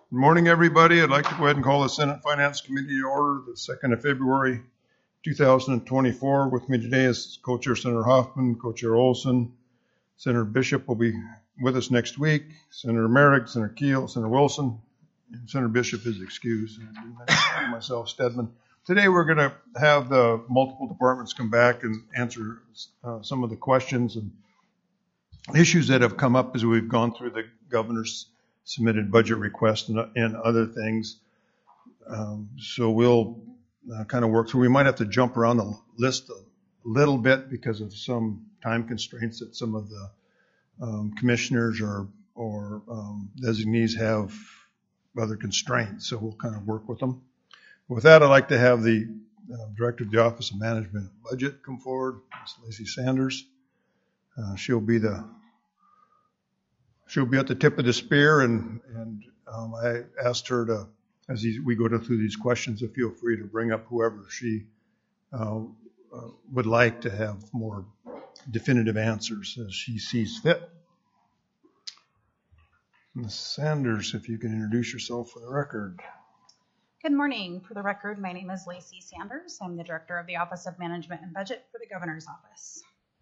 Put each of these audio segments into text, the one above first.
Good morning, everybody. I'd like to go ahead and call the Senate Finance Committee to order the 2nd of February, 2024. With me today is Co-Chair Senator Hoffman, Co-Chair Olson. Senator Bishop will be with us next week. Senator Merrick, Senator Keel, Senator Wilson, and Senator Bishop is excused. And myself, Stedman. Today we're going to have the multiple departments come back and answer some of the questions and issues that have come up as we've gone through the governor's submitted budget request and other things. So we'll kind of work through. We might have to jump around the list a little bit because of some time constraints that some of the commissioners or designees have other constraints. So we'll kind of work with them. With that, I'd like to have the Director of the Office of Management and Budget come forward, Ms. Lacey Sanders. She'll be at the tip of the spear, and I asked her to, as we go through these questions, to feel free to bring up whoever she would like to have more definitive answers as she sees fit. Ms. Sanders, if you can introduce yourself for the record. Good morning. For the record, my name is Lacey Sanders. I'm the Director of the Office of Management and Budget for the Governor's Office.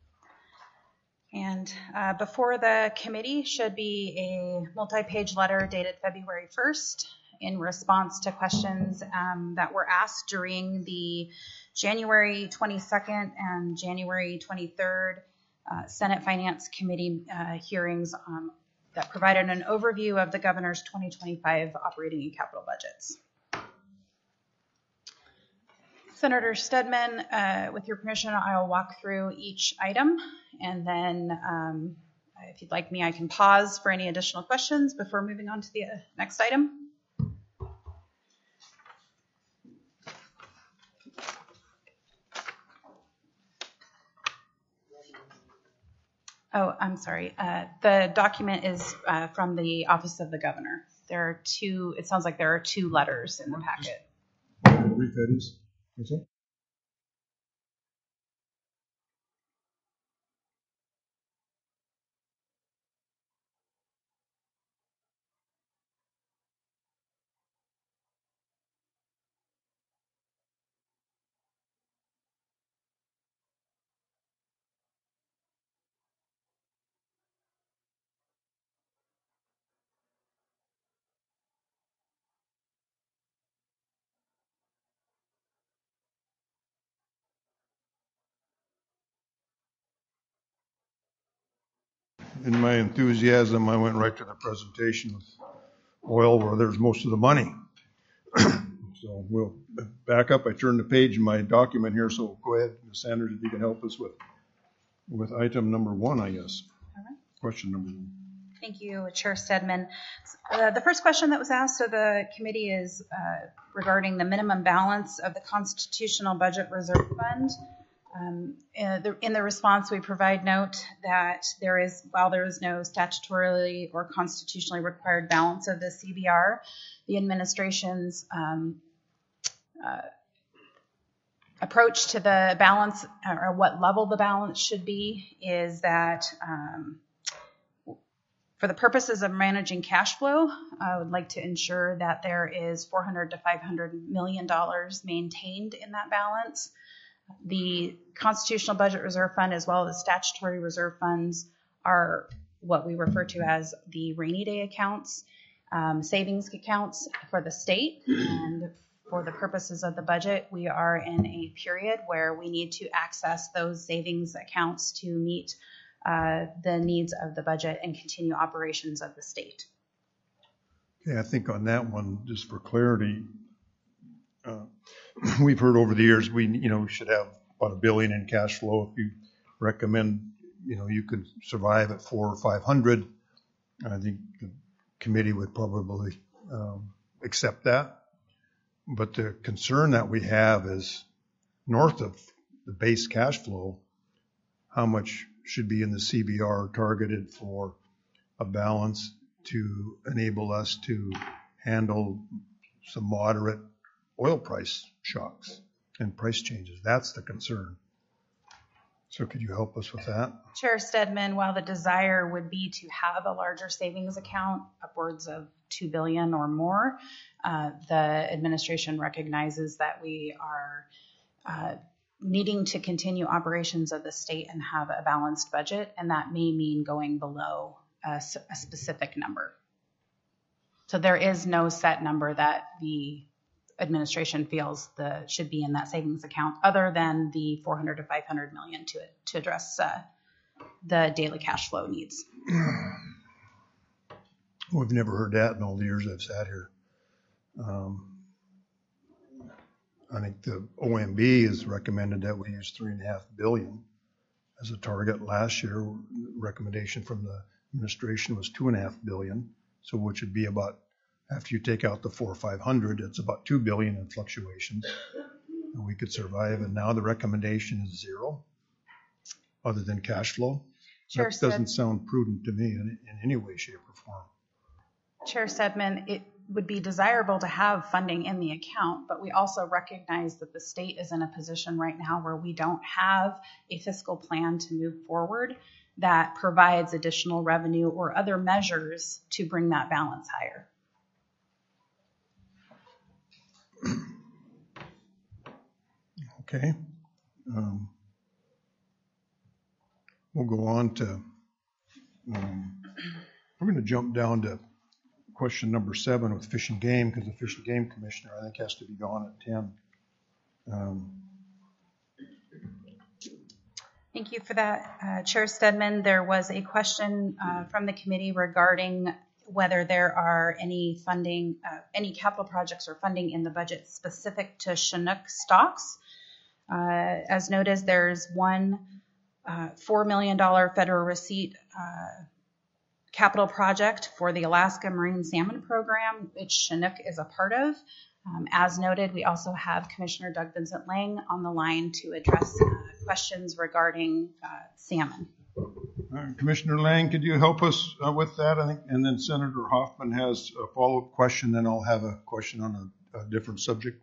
And before the committee should be a multi-page letter dated February 1st in response to questions that were asked during the January 22nd and January 23rd Senate Finance Committee hearings that provided an overview of the governor's 2025 operating and capital budgets. Senator Stedman, with your permission, I'll walk through each item, and then if you'd like me, I can pause for any additional questions before moving on to the next item. Oh, I'm sorry. The document is from the Office of the Governor. There are two, it sounds like there are two letters in the packet. Read that is. Is it? In my enthusiasm, I went right to the presentation with oil where there's most of the money. So we'll back up. I turned the page in my document here, so go ahead, Ms. Sanders, if you can help us with item number 1, I guess. All right. Question number 1. Thank you, Chair Stedman. The first question that was asked of the committee is regarding the minimum balance of the Constitutional Budget Reserve Fund. In the response, we provide note that while there is no statutorily or constitutionally required balance of the CBR, the administration's approach to the balance, or what level the balance should be, is that for the purposes of managing cash flow, I would like to ensure that there is $400 to $500 million maintained in that balance. The Constitutional Budget Reserve Fund, as well as statutory reserve funds, are what we refer to as the rainy day accounts, savings accounts for the state. And for the purposes of the budget, we are in a period where we need to access those savings accounts to meet the needs of the budget and continue operations of the state. Okay, I think on that one, just for clarity, we've heard over the years we should have about $1 billion in cash flow. If you recommend, you could survive at 400 or 500, I think the committee would probably accept that. But the concern that we have is north of the base cash flow, how much should be in the CBR targeted for a balance to enable us to handle some moderate oil price shocks and price changes. That's the concern. So could you help us with that? Chair Stedman, while the desire would be to have a larger savings account, upwards of $2 billion or more, the administration recognizes that we are needing to continue operations of the state and have a balanced budget, and that may mean going below a specific number. So there is no set number that the administration feels should be in that savings account, other than the 400 to 500 million to address the daily cash flow needs. We've never heard that in all the years I've sat here. I think the OMB has recommended that we use $3.5 billion as a target. Last year, recommendation from the administration was $2.5 billion. So which would be about, after you take out the 400 or 500, it's about $2 billion in fluctuations. And we could survive. And now the recommendation is zero, other than cash flow. Chair That doesn't sound prudent to me in any way, shape, or form. Chair Stedman, it would be desirable to have funding in the account, but we also recognize that the state is in a position right now where we don't have a fiscal plan to move forward that provides additional revenue or other measures to bring that balance higher. Okay. We'll go on to, we're going to jump down to question number 7 with Fish and Game, because the Fish and Game Commissioner, I think, has to be gone at 10. Thank you for that, Chair Stedman. There was a question from the committee regarding whether there are any funding, any capital projects or funding in the budget specific to Chinook stocks. As noted, there's one $4 million federal receipt capital project for the Alaska Marine Salmon Program, which Chinook is a part of. As noted, we also have Commissioner Doug Vincent Lang on the line to address questions regarding salmon. Commissioner Lang, could you help us with that? I think, and then Senator Hoffman has a follow-up question, then I'll have a question on a different subject.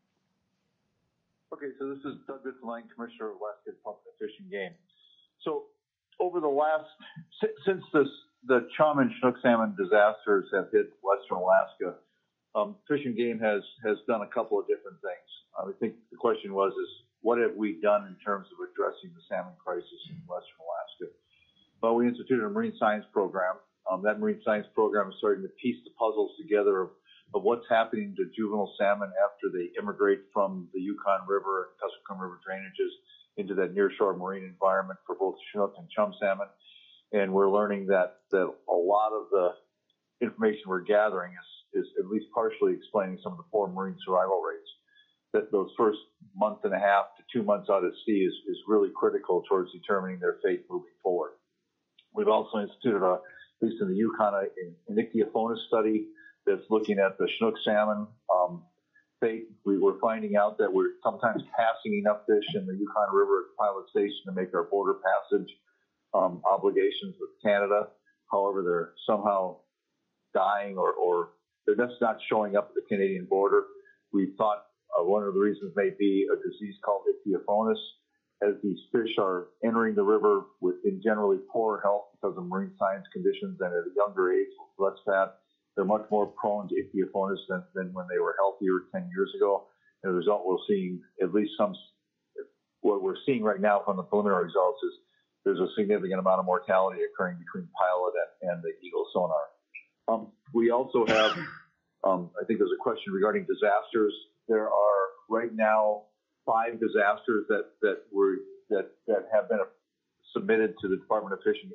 Okay, so this is Doug Vincent Lang, Commissioner of Alaska Department of Fish and Game. So over the last, since the chum and Chinook salmon disasters have hit Western Alaska, Fish and Game has done a couple of different things. I think the question is what have we done in terms of addressing the salmon crisis in Western Alaska? Well, we instituted a marine science program. That marine science program is starting to piece the puzzles together of what's happening to juvenile salmon after they immigrate from the Yukon River and Kuskokwim River drainages into that nearshore marine environment for both Chinook and chum salmon. And we're learning that a lot of the information we're gathering is at least partially explaining some of the poor marine survival rates. That those first month and a half to 2 months out at sea is really critical towards determining their fate moving forward. We've also instituted, at least in the Yukon, an ichthyophonus study that's looking at the Chinook salmon fate. We were finding out that we're sometimes passing enough fish in the Yukon River at Pilot Station to make our border passage obligations with Canada. However, they're somehow dying or they're just not showing up at the Canadian border. We thought one of the reasons may be a disease called ichthyophonus. As these fish are entering the river in generally poor health because of marine science conditions and at a younger age with less fat, they're much more prone to ichthyophonus than when they were healthier 10 years ago. And as a result, we're seeing at least what we're seeing right now from the preliminary results is there's a significant amount of mortality occurring between Pilot and the Eagle sonar. We also have, I think there's a question regarding disasters. There are right now 5 disasters that have been submitted to the Department of Fish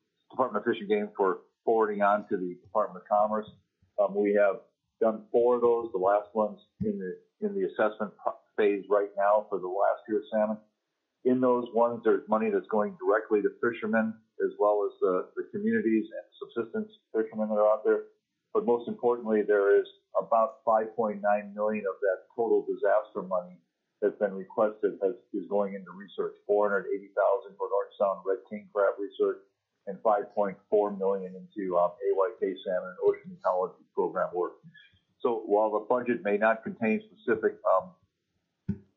and Game for forwarding on to the Department of Commerce. We have done 4 of those. The last one's in the assessment phase right now for the last year's salmon. In those ones, there's money that's going directly to fishermen as well as the communities and subsistence fishermen that are out there. But most importantly, there is about $5.9 million of that total disaster money that's been requested is going into research. $480,000 for North Sound red king crab research and $5.4 million into AYK salmon and ocean ecology program work. So while the budget may not contain specific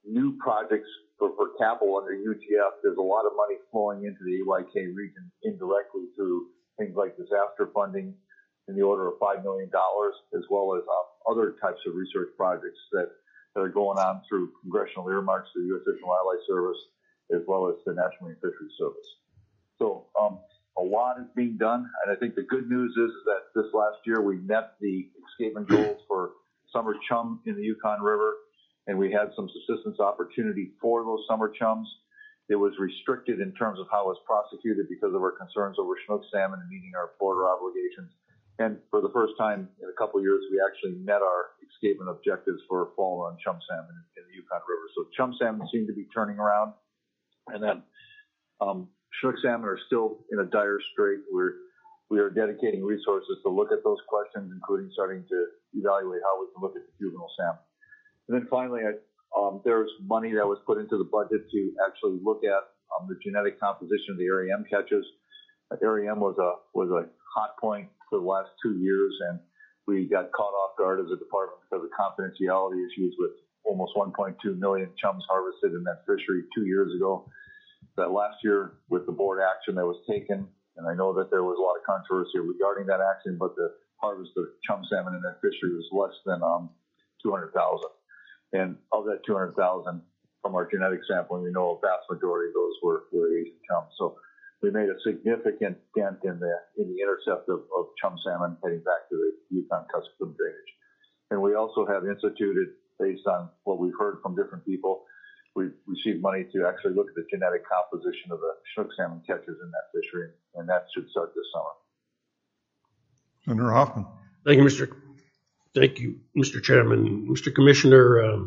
new projects for capital under UGF. There's a lot of money flowing into the AYK region indirectly through things like disaster funding in the order of $5 million, as well as other types of research projects that are going on through congressional earmarks to the U.S. Fish and Wildlife Service, as well as the National Marine Fisheries Service. So a lot is being done, and I think the good news is that this last year we met the escapement goals for summer chum in the Yukon River, and we had some subsistence opportunity for those summer chums. It was restricted in terms of how it was prosecuted because of our concerns over Chinook salmon and meeting our border obligations. And for the first time in a couple of years, we actually met our escapement objectives for fall run chum salmon in the Yukon River. So chum salmon seem to be turning around, and then Chinook salmon are still in a dire strait. We are dedicating resources to look at those questions, including starting to evaluate how we can look at the juvenile salmon. And then finally, there's money that was put into the budget to actually look at the genetic composition of the Area M catches. Area M was a hot point for the last 2 years, and we got caught off guard as a department because of confidentiality issues with almost 1.2 million chums harvested in that fishery 2 years ago. That last year, with the board action that was taken, and I know that there was a lot of controversy regarding that action, but the harvest of chum salmon in that fishery was less than 200,000. And of that 200,000, from our genetic sampling, we know a vast majority of those were Asian chums. So we made a significant dent in the intercept of chum salmon heading back to the Yukon-Kuskokwim drainage. And we also have instituted, based on what we've heard from different people, we've received money to actually look at the genetic composition of the Chinook salmon catches in that fishery, and that should start this summer. Senator Hoffman. Thank you, Mr. Chairman. Mr. Commissioner,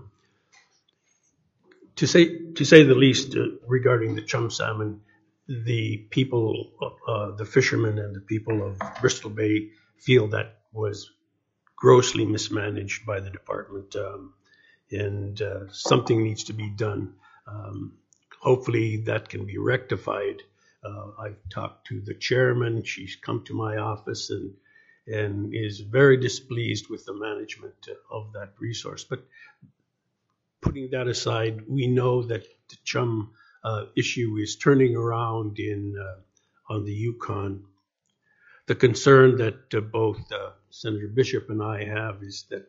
to say the least, regarding the chum salmon, the people, the fishermen and the people of Bristol Bay feel that was grossly mismanaged by the department, and something needs to be done. Hopefully that can be rectified. I've talked to the chairman. She's come to my office and is very displeased with the management of that resource. But putting that aside, we know that the chum issue is turning around on the Yukon. The concern that both Senator Bishop and I have is that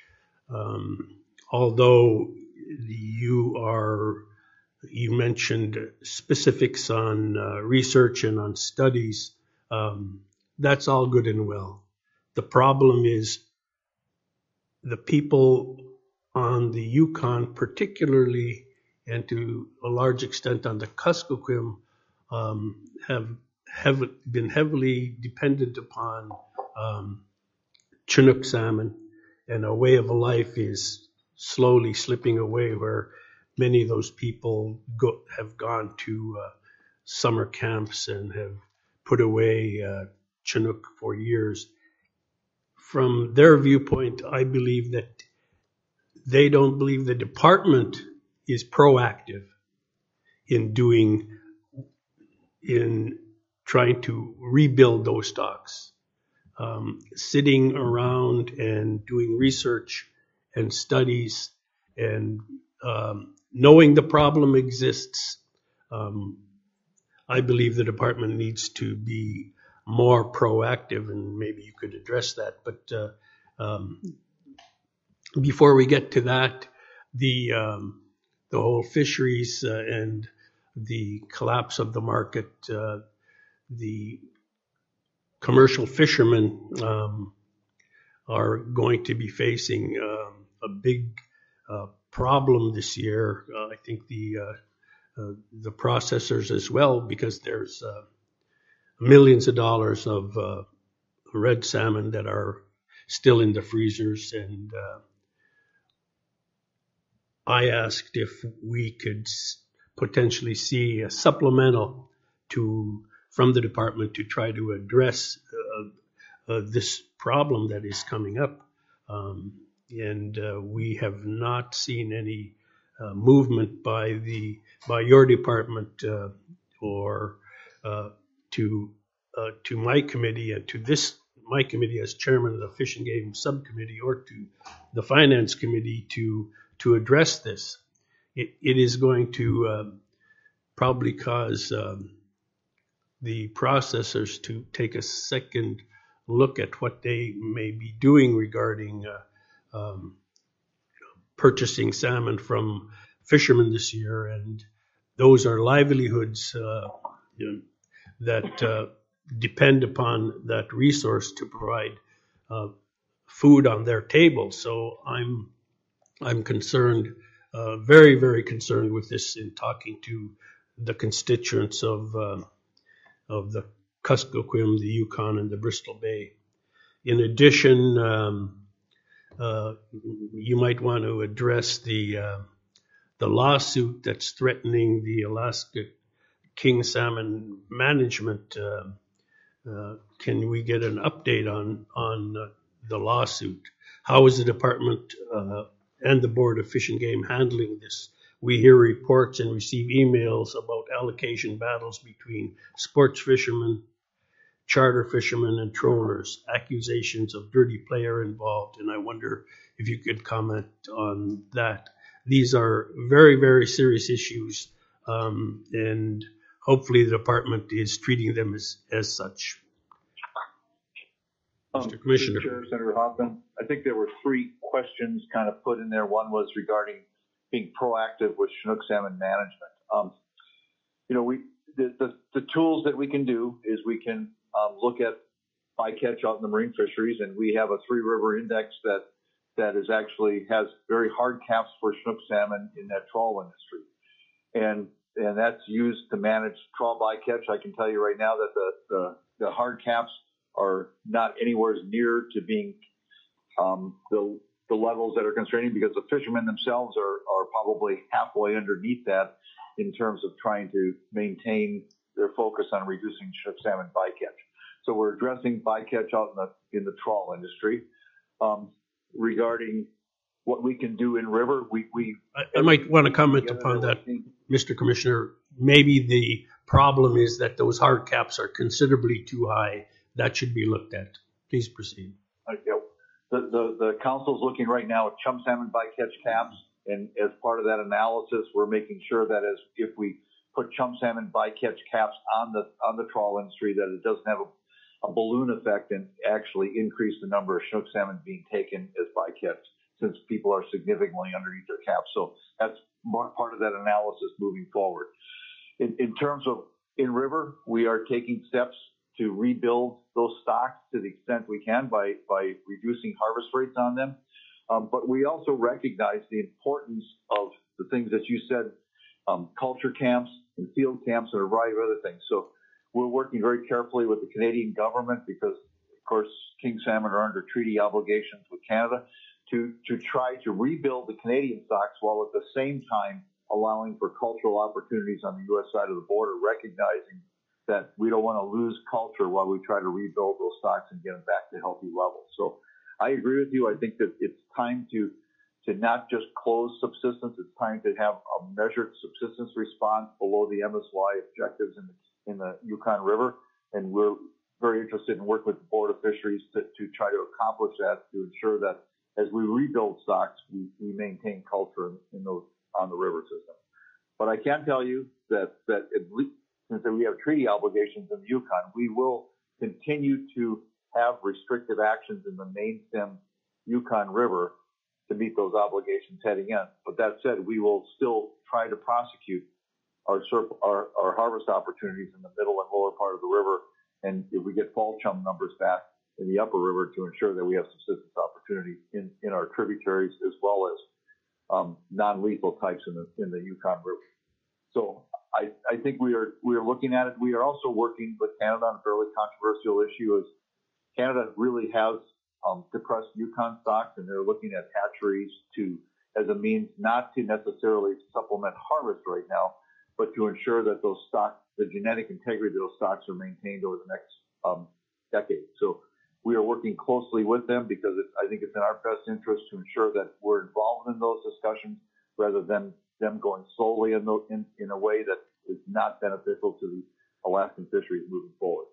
although you mentioned specifics on research and on studies, that's all good and well. The problem is the people on the Yukon, particularly, and to a large extent on the Kuskokwim, have been heavily dependent upon Chinook salmon, and a way of life is slowly slipping away, where many of those people have gone to summer camps and have put away Chinook for years. From their viewpoint, I believe that they don't believe the department is proactive in trying to rebuild those stocks. Sitting around and doing research and studies and knowing the problem exists, I believe the department needs to be more proactive, and maybe you could address that. But before we get to that, the whole fisheries and the collapse of the market, the commercial fishermen are going to be facing a big problem this year. I think the processors as well, because there's millions of dollars of red salmon that are still in the freezers, and I asked if we could potentially see a supplemental from the department to try to address this problem that is coming up, and we have not seen any movement by your department or to my committee and to my committee as chairman of the Fish and Game Subcommittee, or to the Finance Committee to address this. it is going to probably cause the processors to take a second look at what they may be doing regarding purchasing salmon from fishermen this year, and those are livelihoods that depend upon that resource to provide food on their table. So I'm concerned, very, very concerned with this in talking to the constituents of the Kuskokwim, the Yukon, and the Bristol Bay. In addition, you might want to address the lawsuit that's threatening the Alaska king salmon management. Can we get an update on the lawsuit? How is the department and the Board of Fish and Game handling this? We hear reports and receive emails about allocation battles between sports fishermen, charter fishermen, and trollers. Accusations of dirty play are involved, and I wonder if you could comment on that. These are very, very serious issues, and hopefully the department is treating them as such. Mr. Commissioner. Chair, Senator Hoffman, I think there were three questions kind of put in there. One was regarding being proactive with Chinook salmon management. The tools that we can do is we can look at bycatch out in the marine fisheries, and we have a three-river index that is actually has very hard caps for Chinook salmon in that trawl industry, and that's used to manage trawl bycatch. I can tell you right now that the hard caps are not anywhere near to being the levels that are constraining, because the fishermen themselves are probably halfway underneath that in terms of trying to maintain their focus on reducing Chinook salmon bycatch. So we're addressing bycatch out in the trawl industry. Regarding what we can do in river, I might want to comment upon that, Mr. Commissioner. Maybe the problem is that those hard caps are considerably too high. That should be looked at. Please proceed. The council's looking right now at chum salmon bycatch caps, and as part of that analysis, we're making sure that if we put chum salmon bycatch caps on the trawl industry, that it doesn't have a balloon effect and actually increase the number of Chinook salmon being taken as bycatch, since people are significantly underneath their caps. So that's part of that analysis moving forward. In terms of in river, we are taking steps to rebuild those stocks to the extent we can by reducing harvest rates on them. But we also recognize the importance of the things that you said, culture camps and field camps and a variety of other things. So we're working very carefully with the Canadian government, because, of course, king salmon are under treaty obligations with Canada, to try to rebuild the Canadian stocks while at the same time allowing for cultural opportunities on the U.S. side of the border, recognizing that we don't want to lose culture while we try to rebuild those stocks and get them back to healthy levels. So I agree with you. I think that it's time to not just close subsistence. It's time to have a measured subsistence response below the MSY objectives in the Yukon River. And we're very interested in working with the Board of Fisheries to try to accomplish that, to ensure that as we rebuild stocks, we maintain culture in those on the river system. But I can tell you that at least, since we have treaty obligations in the Yukon, we will continue to have restrictive actions in the main stem Yukon River to meet those obligations heading in. But that said, we will still try to prosecute our harvest opportunities in the middle and lower part of the river, and if we get fall chum numbers back in the upper river, to ensure that we have subsistence opportunity in our tributaries, as well as non-lethal types in the Yukon River. So I think we are looking at it. We are also working with Canada on a fairly controversial issue, as Canada really has depressed Yukon stocks, and they're looking at hatcheries as a means not to necessarily supplement harvest right now, but to ensure that those stocks, the genetic integrity of those stocks, are maintained over the next decade. So we are working closely with them, because I think it's in our best interest to ensure that we're involved in those discussions, rather than them going solely in a way that is not beneficial to the Alaskan fisheries moving forward.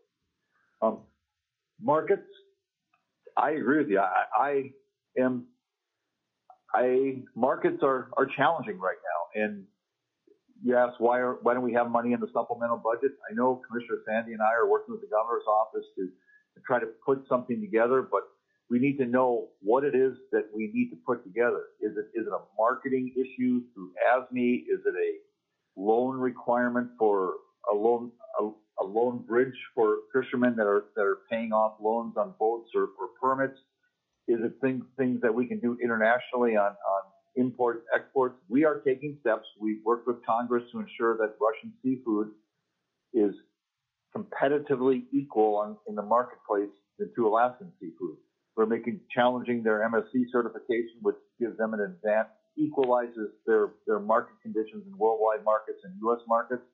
Markets, I agree with you. markets are challenging right now, and you ask why don't we have money in the supplemental budget? I know Commissioner Sandy and I are working with the governor's office to try to put something together, but we need to know what it is that we need to put together. Is it a marketing issue through ASME? Is it a loan requirement for a loan bridge for fishermen that are paying off loans on boats or permits? Is it things that we can do internationally on import, exports? We are taking steps. We've worked with Congress to ensure that Russian seafood is competitively equal in the marketplace to Alaskan seafood. We're challenging their MSC certification, which gives them an advantage, equalizes their market conditions in worldwide markets and U.S. markets.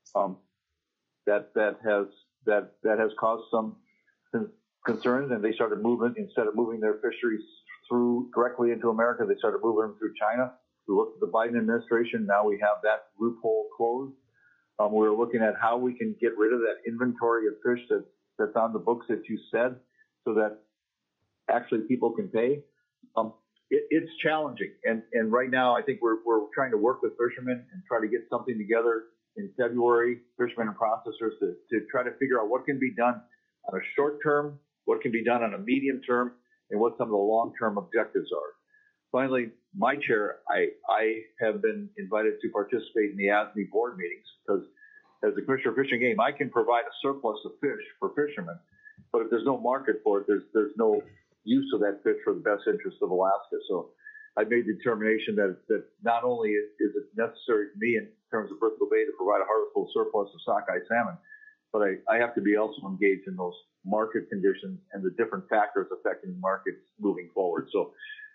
That has caused some concerns, and they started moving, instead of moving their fisheries directly into America, they started moving them through China. We looked at the Biden administration. Now we have that loophole closed. We're looking at how we can get rid of that inventory of fish that's on the books that you said, so that actually people can pay. It's challenging, and right now I think we're trying to work with fishermen and try to get something together in February, fishermen and processors, to try to figure out what can be done on a short term, what can be done on a medium term, and what some of the long-term objectives are. Finally, my chair, I have been invited to participate in the ASME board meetings, because as the Commissioner of Fish and Game, I can provide a surplus of fish for fishermen, but if there's no market for it, there's no use of that fish for the best interest of Alaska. So I made the determination that not only is it necessary for me in terms of Bristol Bay to provide a harvestable surplus of sockeye salmon, but I have to be also engaged in those market conditions and the different factors affecting markets moving forward. So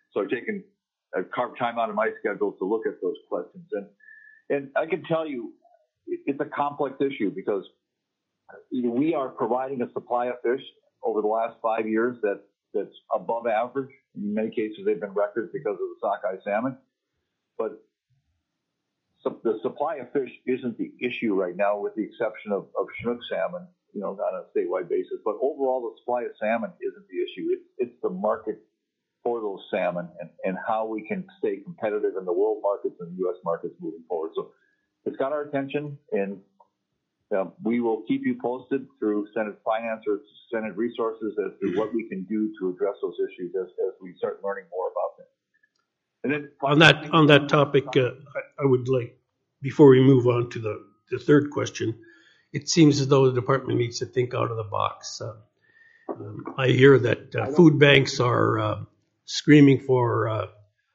I've carved time out of my schedule to look at those questions. And I can tell you, it's a complex issue, because we are providing a supply of fish over the last 5 years that's above average. In many cases, they've been records because of the sockeye salmon. But the supply of fish isn't the issue right now, with the exception of Chinook salmon, on a statewide basis. But overall, the supply of salmon isn't the issue. It's the market for those salmon and how we can stay competitive in the world markets and the U.S. markets moving forward. So it's got our attention, and we will keep you posted through Senate Finance or Senate Resources as to what we can do to address those issues as we start learning more about them. And then on that topic, I would like, before we move on to the third question, it seems as though the department needs to think out of the box. I hear that food banks are screaming for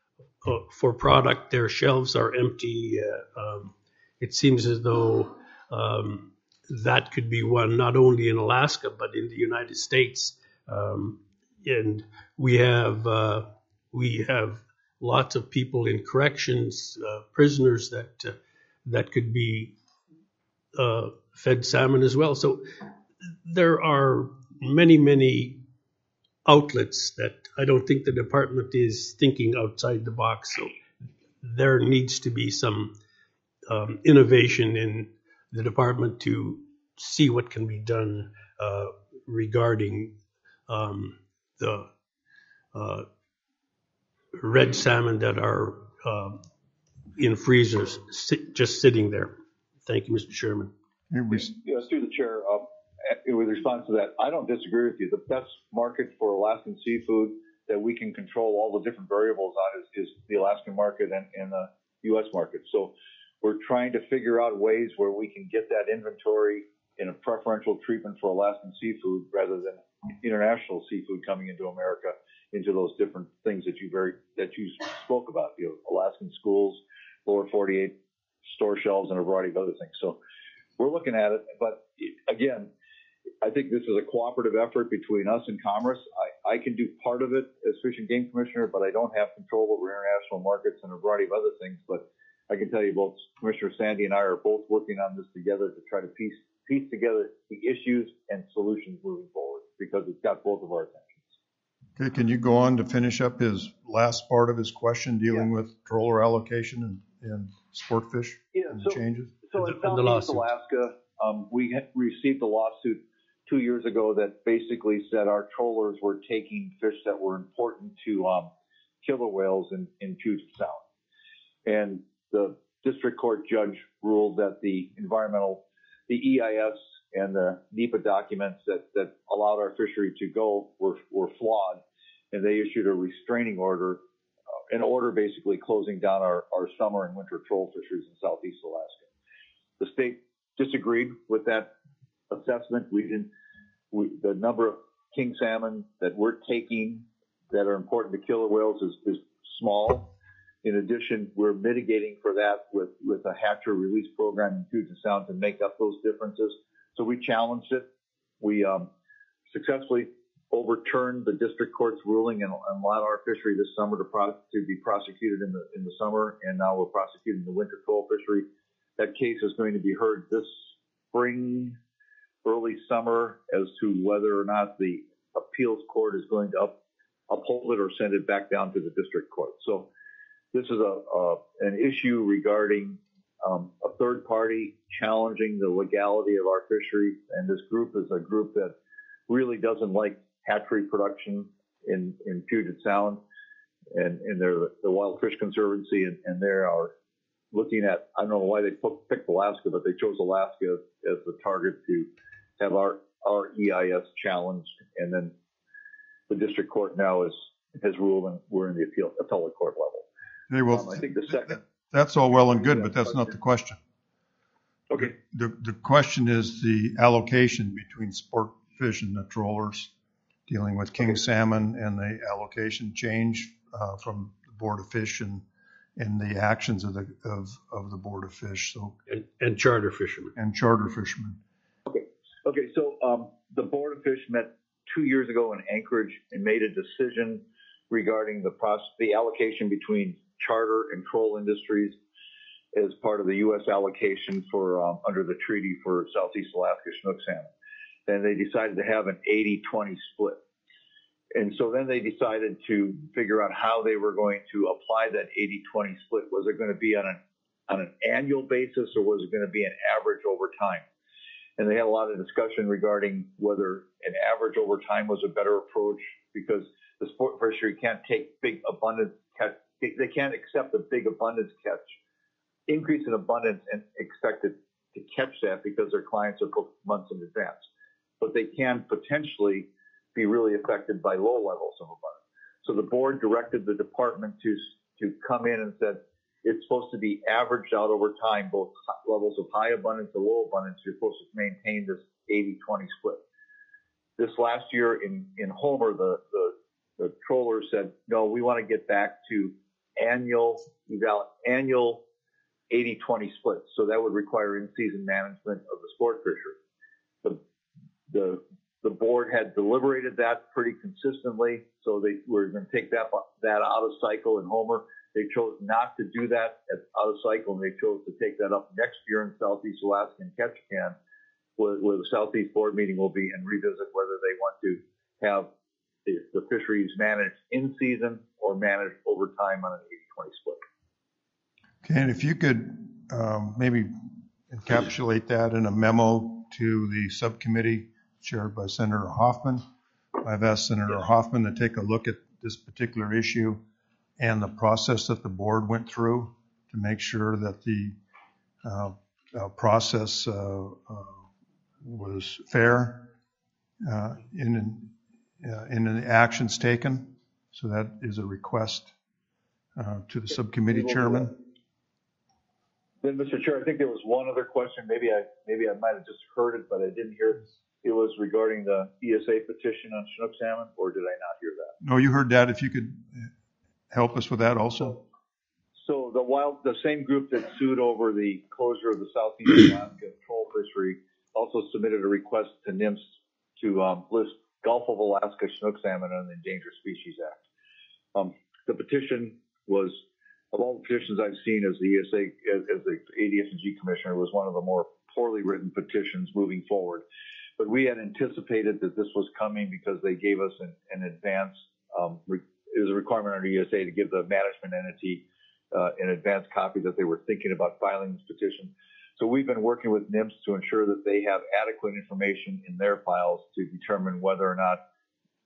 product. Their shelves are empty. It seems as though that could be one, not only in Alaska, but in the United States. And we have lots of people in corrections, prisoners that could be fed salmon as well. So there are many outlets that I don't think the department is thinking outside the box. So there needs to be some innovation in the department to see what can be done regarding the red salmon that are in freezers just sitting there. Thank you, Mr. Chairman. Yes, through the chair, with response to that, I don't disagree with you. The best market for Alaskan seafood that we can control all the different variables on is the Alaskan market and the U.S. market. So we're trying to figure out ways where we can get that inventory in a preferential treatment for Alaskan seafood rather than international seafood coming into America, into those different things that you spoke about, Alaskan schools, lower 48 store shelves, and a variety of other things. So we're looking at it, but again, I think this is a cooperative effort between us and Commerce. I can do part of it as Fish and Game Commissioner, but I don't have control over international markets and a variety of other things. But I can tell you, both Commissioner Sandy and I are both working on this together to try to piece together the issues and solutions moving forward, because it's got both of our attentions. Okay, can you go on to finish up his last part of his question dealing with trawler allocation and sport fish and the changes? So in Southeast Alaska, we received a lawsuit 2 years ago that basically said our trawlers were taking fish that were important to killer whales in Puget Sound. And the district court judge ruled that the EIS and the NEPA documents that allowed our fishery to go were flawed, and they issued a restraining order, an order basically closing down our summer and winter troll fisheries in Southeast Alaska. The state disagreed with that assessment. The number of king salmon that we're taking that are important to killer whales is small. In addition, we're mitigating for that with a hatchery release program in Puget Sound to make up those differences. So we challenged it. We successfully overturned the district court's ruling and allowed our fishery this summer to be prosecuted in the summer, and now we're prosecuting the winter troll fishery. That case is going to be heard this spring, early summer, as to whether or not the appeals court is going to uphold it or send it back down to the district court. So this is an issue regarding a third party challenging the legality of our fishery, and this group is a group that really doesn't like hatchery production in Puget Sound, and they're the Wild Fish Conservancy, and they are looking at, I don't know why they picked Alaska, but they chose Alaska as the target to have our EIS challenged, and then the district court now has ruled, and we're in the appellate court level. They will. I think the second. That's all well and good, but that's not the question. Okay. The question is the allocation between sport fish and the trollers, dealing with king salmon, and the allocation change from the Board of Fish and the actions of the Board of Fish. So and charter fishermen. And charter fishermen. Okay. So the Board of Fish met 2 years ago in Anchorage and made a decision regarding the allocation between charter and troll industries as part of the U.S. allocation for under the treaty for Southeast Alaska Chinook salmon. And they decided to have an 80-20 split. And so then they decided to figure out how they were going to apply that 80-20 split. Was it going to be on an annual basis, or was it going to be an average over time? And they had a lot of discussion regarding whether an average over time was a better approach, because the sport fishery can't take big abundance catch. They can't accept a big abundance catch, increase in abundance, and expect it to catch that because their clients are booked months in advance. But they can potentially be really affected by low levels of abundance. So the board directed the department to come in and said it's supposed to be averaged out over time, both levels of high abundance and low abundance. You're supposed to maintain this 80-20 split. This last year in Homer, the trollers said, no, we want to get back to annual 80-20 splits. So that would require in-season management of the sport fishery. The board had deliberated that pretty consistently, so they were going to take that out of cycle in Homer. They chose not to do that out of cycle, and they chose to take that up next year in Southeast Alaska and Ketchikan, where the Southeast board meeting will be, and revisit whether they want to have the fisheries managed in season or managed over time on an 80-20 split. Okay, and if you could maybe encapsulate that in a memo to the subcommittee chaired by Senator Hoffman. I've asked Senator Hoffman to take a look at this particular issue and the process that the board went through to make sure that the process was fair in the actions taken. So that is a request to the subcommittee chairman. Then, Mr. Chair, I think there was one other question. Maybe I might have just heard it, but I didn't hear it. It was regarding the ESA petition on Chinook salmon, or did I not hear that? No, you heard that. If you could help us with that also. So the same group that sued over the closure of the Southeast Alaska troll fishery also submitted a request to NIMS to list Gulf of Alaska Chinook salmon on the Endangered Species Act. The petition was, of all the petitions I've seen as the ESA, as the ADS&G commissioner, was one of the more poorly written petitions moving forward. But we had anticipated that this was coming because they gave us an advance. It was a requirement under ESA to give the management entity an advance copy that they were thinking about filing this petition. So we've been working with NIMS to ensure that they have adequate information in their files to determine whether or not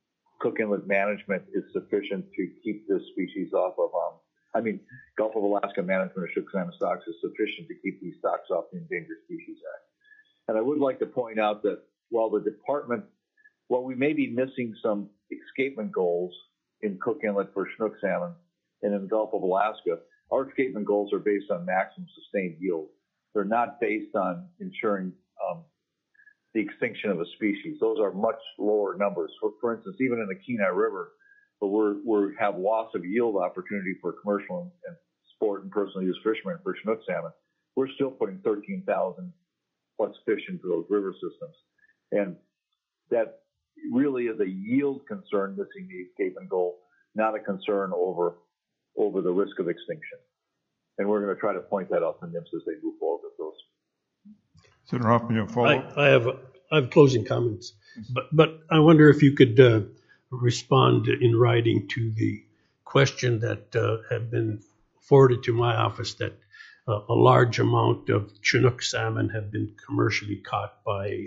Cook Inlet management is sufficient to keep this species off of, Gulf of Alaska management of Chinook salmon stocks is sufficient to keep these stocks off the Endangered Species Act. And I would like to point out that while we may be missing some escapement goals in Cook Inlet for Chinook salmon and in the Gulf of Alaska, our escapement goals are based on maximum sustained yield. They're not based on ensuring the extinction of a species. Those are much lower numbers. For instance, even in the Kenai River, where we have loss of yield opportunity for commercial and sport and personal use fishermen for Chinook salmon, we're still putting 13,000 plus fish into those river systems. And that really is a yield concern, missing the escapement goal, not a concern over the risk of extinction. And we're going to try to point that out to NMFS as they move forward with those. Senator Hoffman, you follow? I have closing comments, but I wonder if you could respond in writing to the question that have been forwarded to my office that a large amount of Chinook salmon have been commercially caught by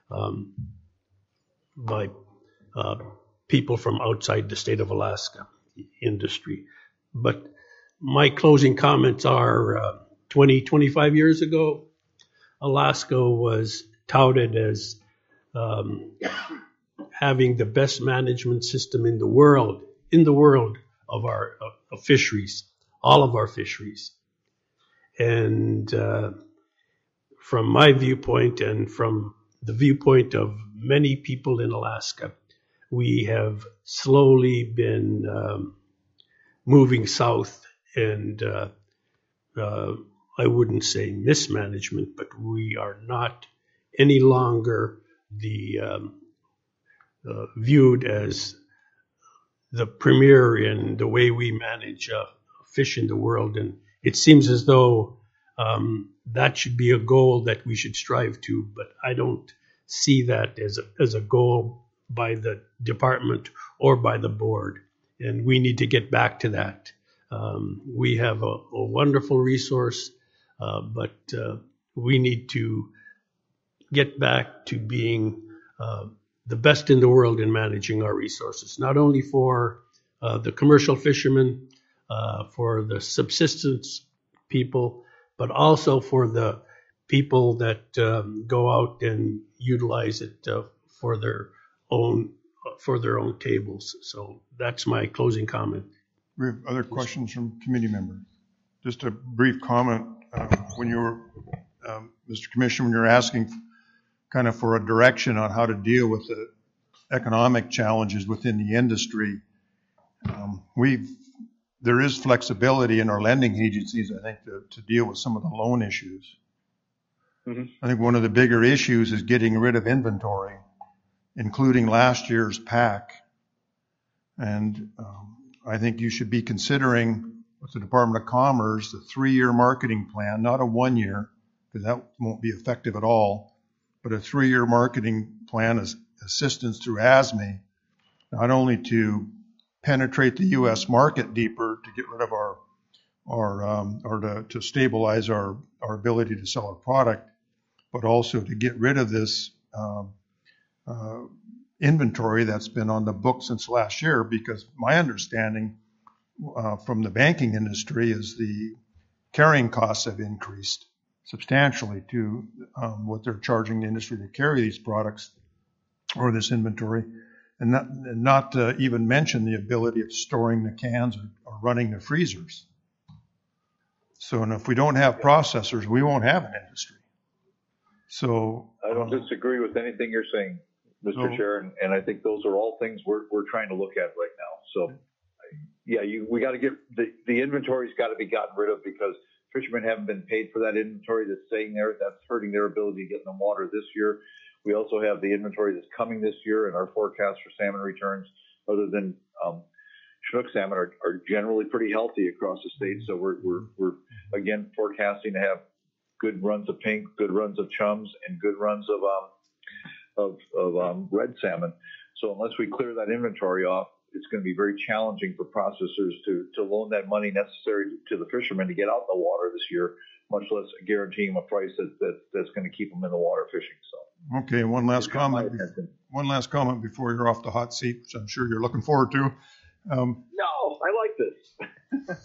people from outside the state of Alaska industry. But my closing comments are 25 years ago, Alaska was touted as having the best management system in the world of our of fisheries, all of our fisheries. And from my viewpoint and from the viewpoint of many people in Alaska, we have slowly been moving south, and I wouldn't say mismanagement, but we are not any longer viewed as the premier in the way we manage fish in the world. And it seems as though that should be a goal that we should strive to, but I don't see that as a goal by the department or by the board. And we need to get back to that. We have a wonderful resource, but we need to get back to being the best in the world in managing our resources, not only for the commercial fishermen, for the subsistence people, but also for the people that go out and utilize it for their own tables. So that's my closing comment. We have other questions from committee members. Just a brief comment. When you were, Mr. Commissioner, when you're asking kind of for a direction on how to deal with the economic challenges within the industry, there is flexibility in our lending agencies, I think, to deal with some of the loan issues. Mm-hmm. I think one of the bigger issues is getting rid of inventory, including last year's pack. And I think you should be considering with the Department of Commerce a 3-year marketing plan, not a 1-year, because that won't be effective at all, but a 3-year marketing plan as assistance through ASME, not only to penetrate the U.S. market deeper to get rid of to stabilize our ability to sell our product, but also to get rid of this inventory that's been on the book since last year, because my understanding from the banking industry is the carrying costs have increased substantially to what they're charging the industry to carry these products or this inventory, and not to even mention the ability of storing the cans or running the freezers. So, and if we don't have processors, we won't have an industry. So I don't disagree with anything you're saying, Mr. Chair, and I think those are all things we're trying to look at right now. So, yeah, we got to get the inventory's got to be gotten rid of, because fishermen haven't been paid for that inventory that's staying there. That's hurting their ability to get in the water this year. We also have the inventory that's coming this year, and our forecast for salmon returns, other than Chinook salmon, are generally pretty healthy across the state. So we're again forecasting to have good runs of pink, good runs of chums, and good runs of red salmon. So unless we clear that inventory off, it's going to be very challenging for processors to loan that money necessary to the fishermen to get out in the water this year, much less guarantee them a price that's going to keep them in the water fishing. So. Okay, one last It's got my comment. attention. One last comment before you're off the hot seat, which I'm sure you're looking forward to. No, I like this.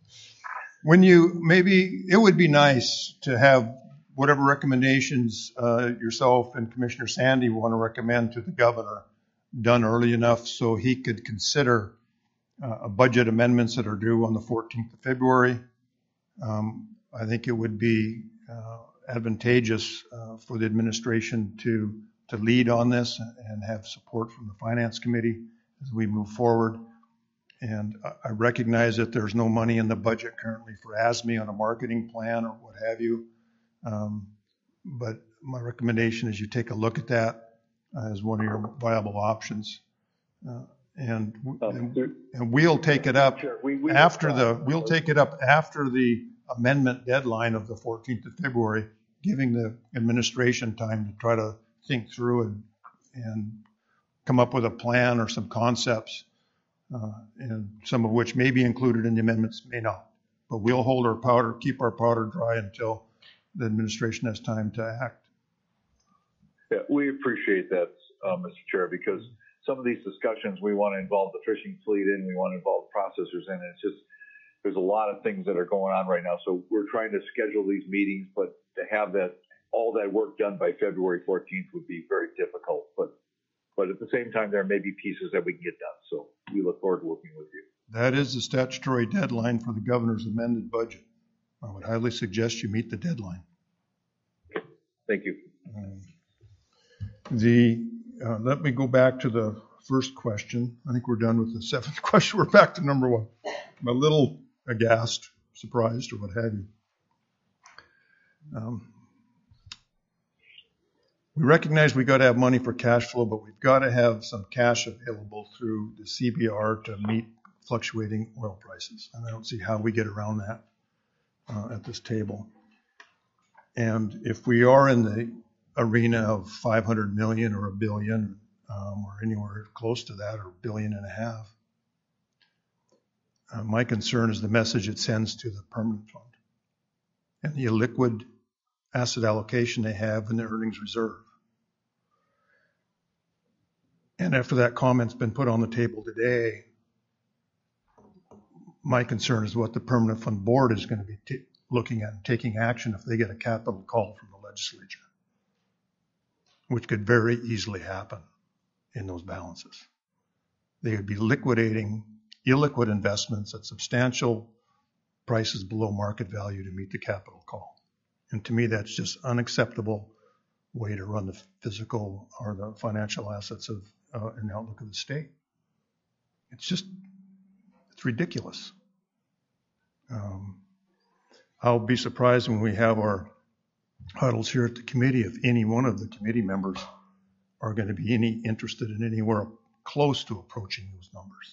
Maybe it would be nice to have whatever recommendations yourself and Commissioner Sandy want to recommend to the governor done early enough so he could consider budget amendments that are due on the 14th of February. I think it would be advantageous for the administration to lead on this and have support from the Finance Committee as we move forward. And I recognize that there's no money in the budget currently for ASME on a marketing plan or what have you. But my recommendation is you take a look at that as one of your viable options. And we'll take it up after the amendment deadline of the 14th of February, giving the administration time to try to think through and come up with a plan or some concepts, and some of which may be included in the amendments, may not. But we'll hold our powder, keep our powder dry until the administration has time to act. Yeah, we appreciate that, Mr. Chair, because some of these discussions we want to involve the fishing fleet in, we want to involve processors in. It's just, there's a lot of things that are going on right now. So we're trying to schedule these meetings, but to have all that work done by February 14th would be very difficult. But at the same time, there may be pieces that we can get done. So we look forward to working with you. That is the statutory deadline for the governor's amended budget. I would highly suggest you meet the deadline. Thank you. Let me go back to the first question. I think we're done with the seventh question. We're back to number one. I'm a little aghast, surprised, or what have you. We recognize we got to have money for cash flow, but we've got to have some cash available through the CBR to meet fluctuating oil prices. And I don't see how we get around that at this table. And if we are in the arena of 500 million or $1 billion, or anywhere close to that, or $1.5 billion, my concern is the message it sends to the permanent fund and the illiquid asset allocation they have in their earnings reserve. And after that comment's been put on the table today, my concern is what the permanent fund board is going to be looking at and taking action if they get a capital call from the legislature, which could very easily happen in those balances. They would be liquidating illiquid investments at substantial prices below market value to meet the capital call. And to me, that's just unacceptable way to run the physical or the financial assets of an outlook of the state. It's ridiculous. I'll be surprised when we have our huddles here at the committee if any one of the committee members are going to be interested in anywhere close to approaching those numbers.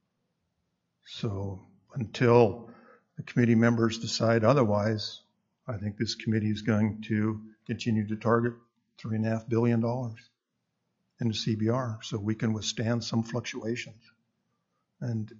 So until the committee members decide otherwise, I think this committee is going to continue to target $3.5 billion in the CBR so we can withstand some fluctuations. And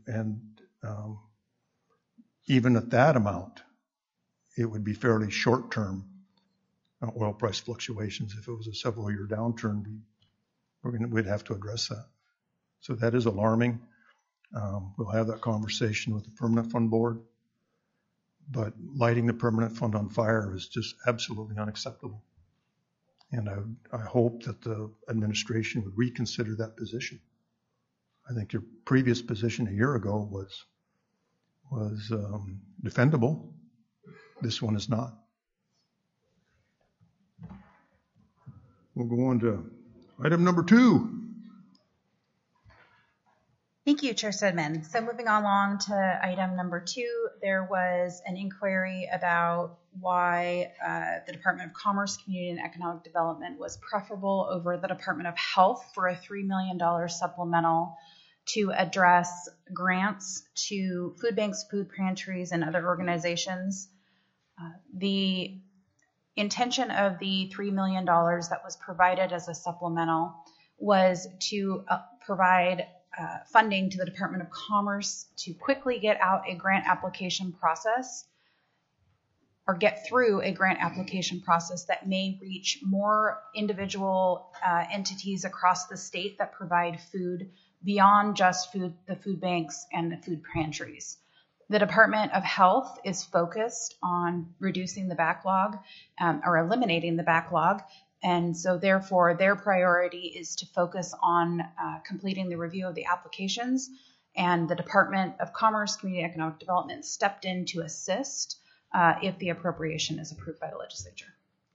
even at that amount, it would be fairly short-term oil price fluctuations. If it was a several-year downturn, we'd have to address that. So that is alarming. We'll have that conversation with the permanent fund board. But lighting the permanent fund on fire is just absolutely unacceptable. And I hope that the administration would reconsider that position. I think your previous position a year ago was defendable. This one is not. We'll go on to item number 2. Thank you, Chair Stedman. So moving along to item number 2, there was an inquiry about why the Department of Commerce, Community and Economic Development was preferable over the Department of Health for a $3 million supplemental to address grants to food banks, food pantries, and other organizations. The intention of the $3 million that was provided as a supplemental was to provide funding to the Department of Commerce to quickly get out a grant application process or get through a grant application process that may reach more individual entities across the state that provide food beyond just the food banks and the food pantries. The Department of Health is focused on reducing the backlog or eliminating the backlog. And so therefore their priority is to focus on completing the review of the applications. And the Department of Commerce, Community and Economic Development stepped in to assist if the appropriation is approved by the legislature.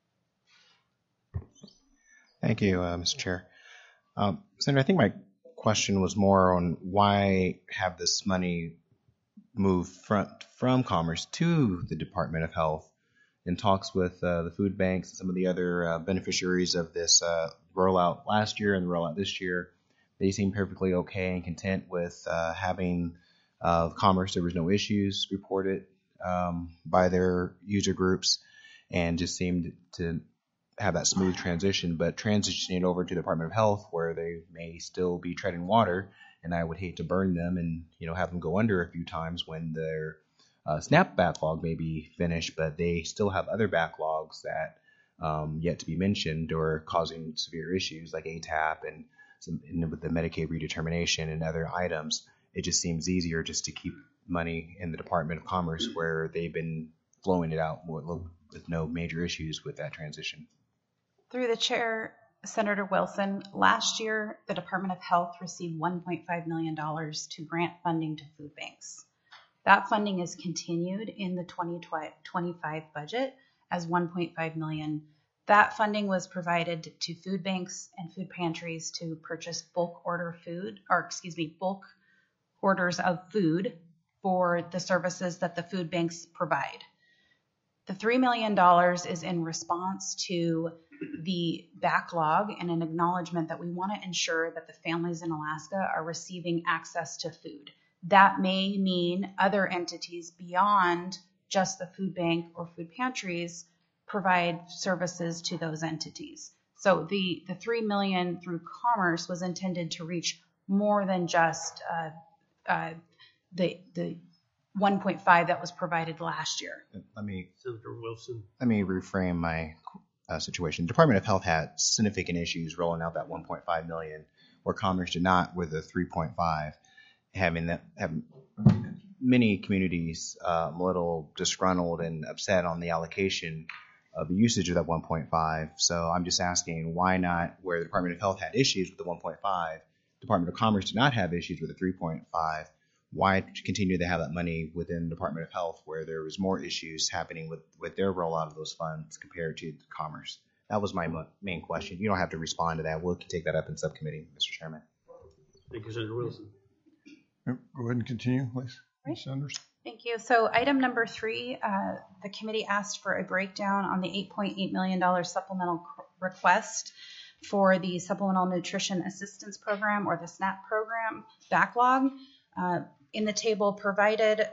Thank you, Mr. Chair. Senator, I think my question was more on why have this money move from Commerce to the Department of Health. In talks with the food banks and some of the other beneficiaries of this rollout last year and the rollout this year, they seem perfectly okay and content with having Commerce. There was no issues reported by their user groups, and just seemed to have that smooth transition. But transitioning over to the Department of Health, where they may still be treading water, and I would hate to burn them and have them go under a few times when their SNAP backlog may be finished, but they still have other backlogs that yet to be mentioned or causing severe issues like ATAP and with the Medicaid redetermination and other items. It just seems easier just to keep money in the Department of Commerce, where they've been flowing it out with no major issues with that transition. Through the chair, Senator Wilson, last year the Department of Health received $1.5 million to grant funding to food banks. That funding is continued in the 2025 budget as $1.5 million. That funding was provided to food banks and food pantries to purchase bulk orders of food for the services that the food banks provide. The $3 million is in response to the backlog and an acknowledgement that we want to ensure that the families in Alaska are receiving access to food. That may mean other entities beyond just the food bank or food pantries provide services to those entities. So the $3 million through Commerce was intended to reach more than just the 1.5 that was provided last year. Senator Wilson. Let me reframe my situation. The Department of Health had significant issues rolling out that 1.5 million, where Commerce did not with the 3.5. Having many communities a little disgruntled and upset on the allocation of the usage of that 1.5. So I'm just asking, why not, where the Department of Health had issues with the 1.5, Department of Commerce did not have issues with the 3.5. Why continue to have that money within the Department of Health, where there was more issues happening with their rollout of those funds compared to Commerce? That was my main question. You don't have to respond to that. We'll take that up in subcommittee, Mr. Chairman. Thank you, Senator Wilson. Go ahead and continue, please. Right. Sanders. Thank you. So item number 3, the committee asked for a breakdown on the $8.8 million supplemental request for the Supplemental Nutrition Assistance Program, or the SNAP program backlog. In the table provided,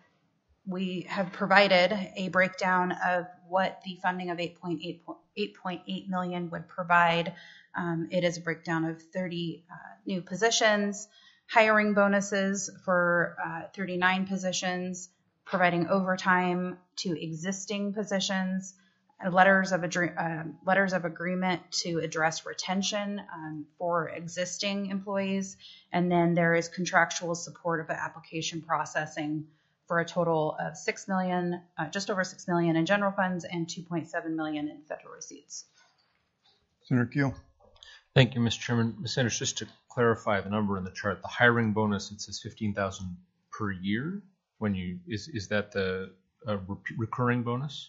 we have provided a breakdown of what the funding of $8.8 million would provide. It is a breakdown of 30 new positions, hiring bonuses for 39 positions, providing overtime to existing positions, letters of agreement to address retention for existing employees, and then there is contractual support of the application processing for a total of $6 million, just over $6 million in general funds and $2.7 million in federal receipts. Senator Keel. Thank you, Mr. Chairman. Ms. Sanders, just to clarify the number in the chart, the hiring bonus, it says $15,000 per year. Is that the recurring bonus?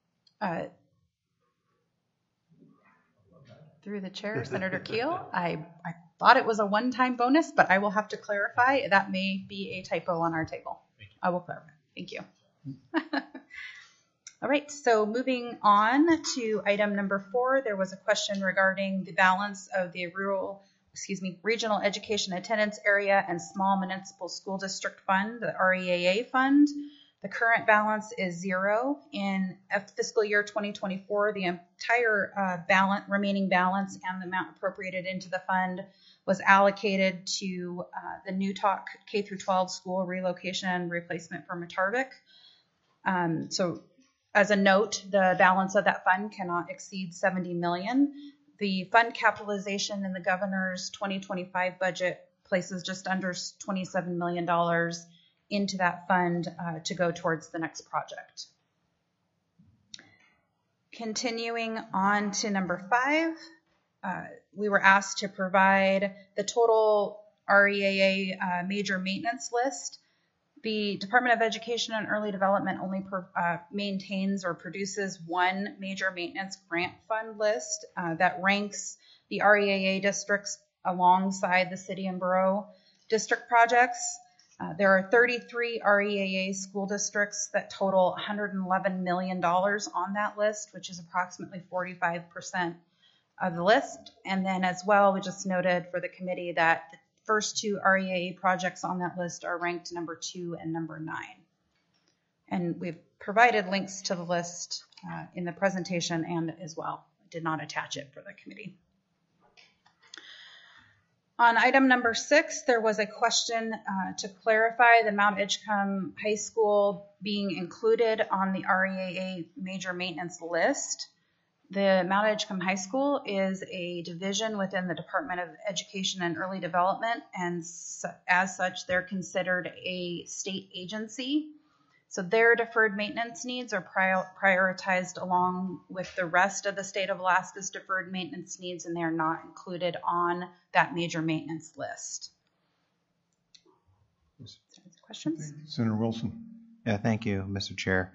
Through the chair, Senator Keel, I thought it was a one-time bonus, but I will have to clarify. That may be a typo on our table. I will clarify. Thank you. All right, so moving on to item number 4, there was a question regarding the balance of the Regional Education Attendance Area and Small Municipal School District Fund, the REAA fund. The current balance is 0. In fiscal year 2024, the entire remaining balance and the amount appropriated into the fund was allocated to the Newtok K-12 school relocation and replacement for Matarvik. So As a note, the balance of that fund cannot exceed $70 million. The fund capitalization in the governor's 2025 budget places just under $27 million into that fund to go towards the next project. Continuing on to number 5, we were asked to provide the total REAA major maintenance list. The Department of Education and Early Development only maintains or produces one major maintenance grant fund list that ranks the REAA districts alongside the city and borough district projects. There are 33 REAA school districts that total $111 million on that list, which is approximately 45% of the list. And then as well, we just noted for the committee that the first 2 REAA projects on that list are ranked number 2 and number 9. And we've provided links to the list in the presentation and as well. I did not attach it for the committee. On item number 6, there was a question to clarify the Mount Edgecombe High School being included on the REAA major maintenance list. The Mount Edgecombe High School is a division within the Department of Education and Early Development, and as such, they're considered a state agency. So their deferred maintenance needs are prioritized along with the rest of the state of Alaska's deferred maintenance needs, and they're not included on that major maintenance list. Questions? Senator Wilson. Yeah, thank you, Mr. Chair.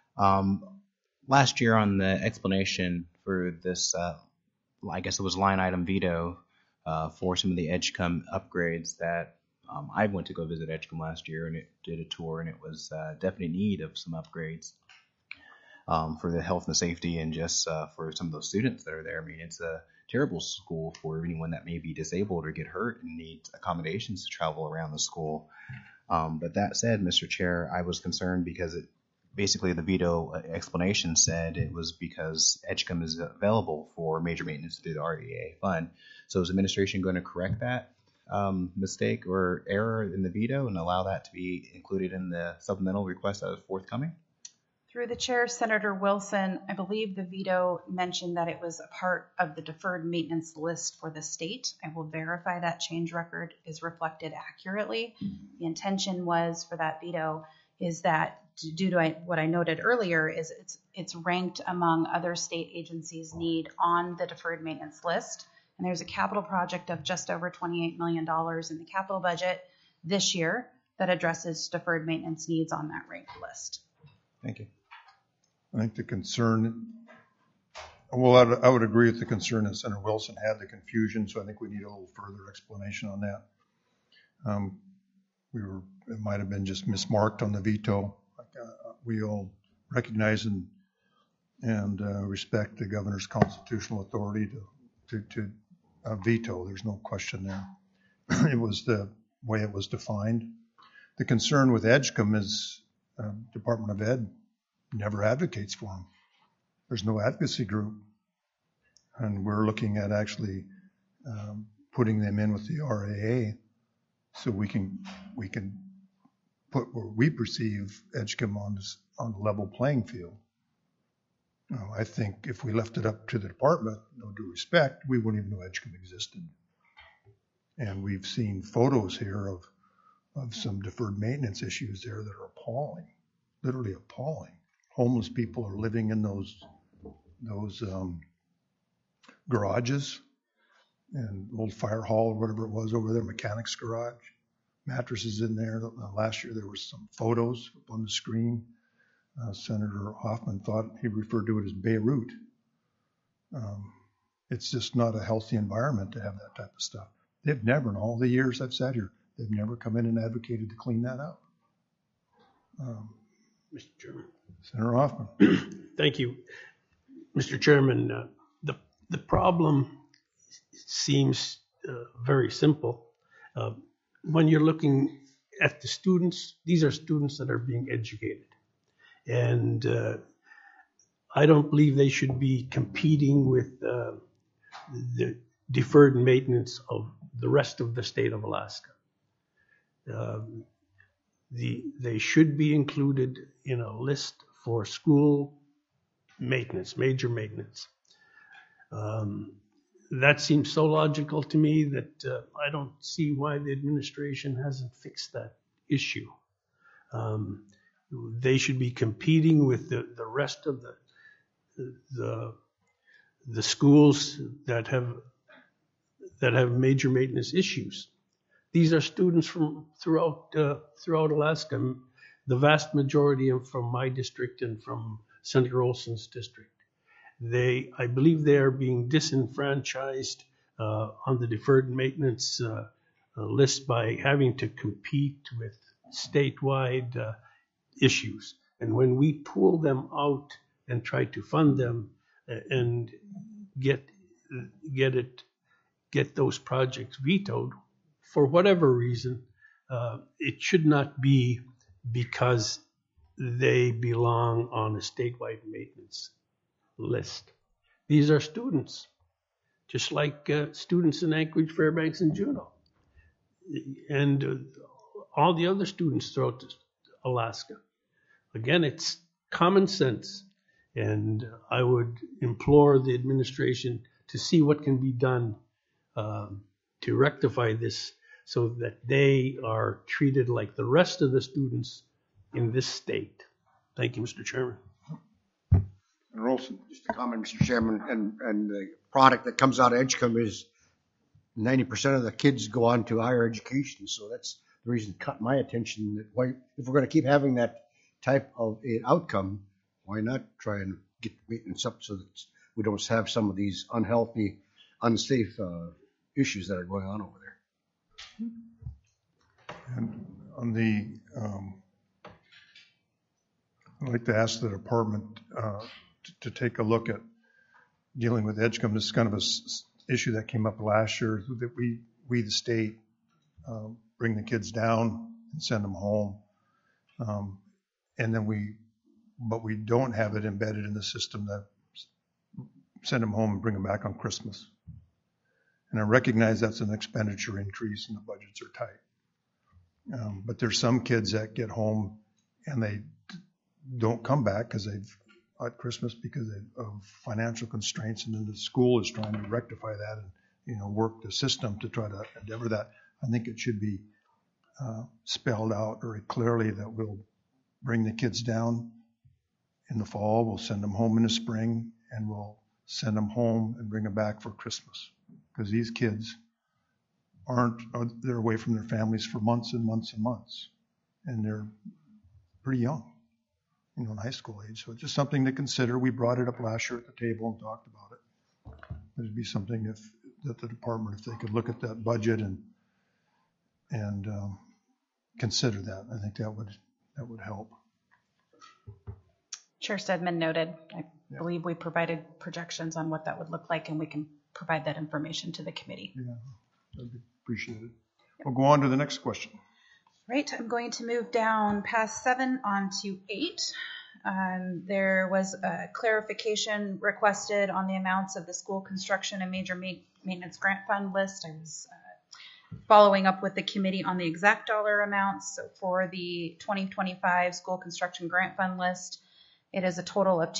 Last year on the explanation for this, I guess it was line item veto for some of the Edgecombe upgrades that I went to go visit Edgecombe last year and it did a tour, and it was definitely in need of some upgrades for the health and safety and just for some of those students that are there. I mean, it's a terrible school for anyone that may be disabled or get hurt and need accommodations to travel around the school. But that said, Mr. Chair, I was concerned because basically the veto explanation said it was because Edgecombe is available for major maintenance through the REAA fund. So is administration going to correct that mistake or error in the veto and allow that to be included in the supplemental request that is forthcoming? Through the chair, Senator Wilson, I believe the veto mentioned that it was a part of the deferred maintenance list for the state. I will verify that change record is reflected accurately. The intention was for that veto is that due to what I noted earlier is it's ranked among other state agencies' need on the deferred maintenance list. And there's a capital project of just over $28 million in the capital budget this year that addresses deferred maintenance needs on that ranked list. Thank you. I think the concern, well, I would agree with the concern that Senator Wilson had, the confusion, so I think we need a little further explanation on that. It might have been just mismarked on the veto. We all recognize and respect the governor's constitutional authority to veto. There's no question there. It was the way it was defined. The concern with Edgecombe is Department of Ed never advocates for them. There's no advocacy group. And we're looking at actually putting them in with the REAA so we can put where we perceive Edgecombe on the level playing field. I think if we left it up to the department, no due respect, we wouldn't even know Edgecombe existed. And we've seen photos here of some deferred maintenance issues there that are appalling, literally appalling. Homeless people are living in those garages and old fire hall or whatever it was over there, mechanics garage, mattresses in there. Last year there were some photos up on the screen. Senator Hoffman thought he referred to it as Beirut. It's just not a healthy environment to have that type of stuff. They've never, in all the years I've sat here, they've never come in and advocated to clean that up. Mr. Chairman. Senator Hoffman. Thank you. Mr. Chairman, the problem seems very simple. When you're looking at the students, these are students that are being educated. And I don't believe they should be competing with the deferred maintenance of the rest of the state of Alaska. They should be included in a list for school maintenance, major maintenance. That seems so logical to me that I don't see why the administration hasn't fixed that issue. They should be competing with the rest of the schools that have major maintenance issues. These are students from throughout Alaska. The vast majority are from my district and from Senator Olson's district. I believe they are being disenfranchised on the deferred maintenance list by having to compete with statewide issues. And when we pull them out and try to fund them and get those projects vetoed, for whatever reason, it should not be because they belong on a statewide maintenance list. These are students, just like students in Anchorage, Fairbanks, and Juneau, and all the other students throughout Alaska. Again, it's common sense, and I would implore the administration to see what can be done to rectify this so that they are treated like the rest of the students in this state. Thank you, Mr. Chairman. Senator Olson. Just a comment, Mr. Chairman, and the product that comes out of Edgecombe is 90% of the kids go on to higher education. So that's the reason it caught my attention. That why, if we're going to keep having that type of an outcome, why not try and get maintenance up so that we don't have some of these unhealthy, unsafe issues that are going on over there. And on the, I'd like to ask the department to take a look at dealing with Edgecombe. This is kind of a issue that came up last year, that we the state, bring the kids down and send them home. And then but we don't have it embedded in the system that send them home and bring them back on Christmas. And I recognize that's an expenditure increase and the budgets are tight. But there's some kids that get home and they don't come back because at Christmas because of financial constraints, and then the school is trying to rectify that and work the system to try to endeavor that. I think it should be spelled out very clearly that we'll bring the kids down in the fall, we'll send them home in the spring, and we'll send them home and bring them back for Christmas. Because these kids they're away from their families for months and months and months. And they're pretty young, in high school age. So it's just something to consider. We brought it up last year at the table and talked about it. It'd be something that the department, if they could look at that budget and consider that. I think that would help. Chair Stedman noted. I believe we provided projections on what that would look like, and we can provide that information to the committee. Yeah, that'd be appreciated. We'll go on to the next question. Right, I'm going to move down past 7 on to 8. There was a clarification requested on the amounts of the school construction and major maintenance grant fund list. I was following up with the committee on the exact dollar amounts. So for the 2025 school construction grant fund list, it is a total of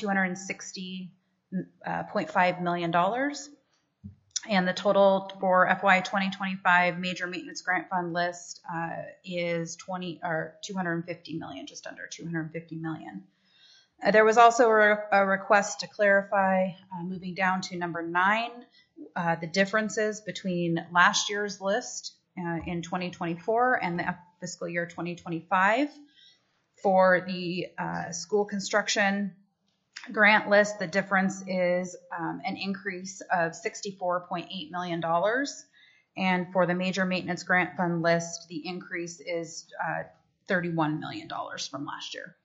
$260.5 million. And the total for FY 2025 major maintenance grant fund list is $250 million, just under $250 million. There was also a request to clarify, moving down to number 9, the differences between last year's list in 2024 and the fiscal year 2025. For the school construction grant list, the difference is an increase of $64.8 million. And for the major maintenance grant fund list, the increase is $31 million from last year.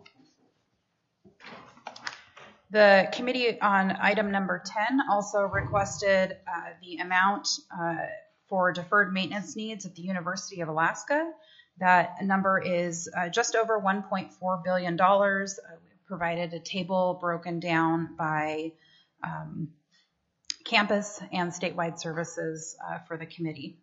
The committee on item number 10 also requested the amount for deferred maintenance needs at the University of Alaska. That number is just over $1.4 billion. We provided a table broken down by campus and statewide services for the committee.